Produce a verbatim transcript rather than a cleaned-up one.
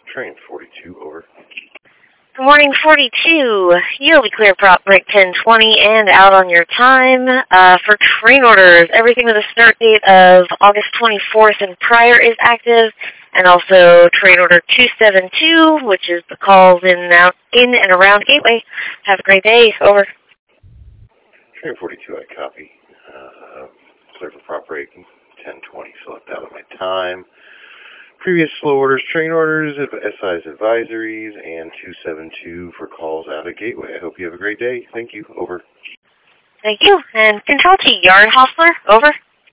Train forty-two, over. Good morning, forty-two. You'll be clear prop break ten twenty and out on your time. Uh, for train orders, everything with a start date of August twenty-fourth and prior is active, and also train order two seven two, which is the calls in and, out, in and around Gateway. Have a great day. Over. Train forty-two, I copy. Uh, clear for prop break ten twenty, select out of my time. Previous slow orders, train orders, S I's advisories, and two seven two for calls out of Gateway. I hope you have a great day. Thank you. Over. Thank you. And control to Yard Hostler. Over.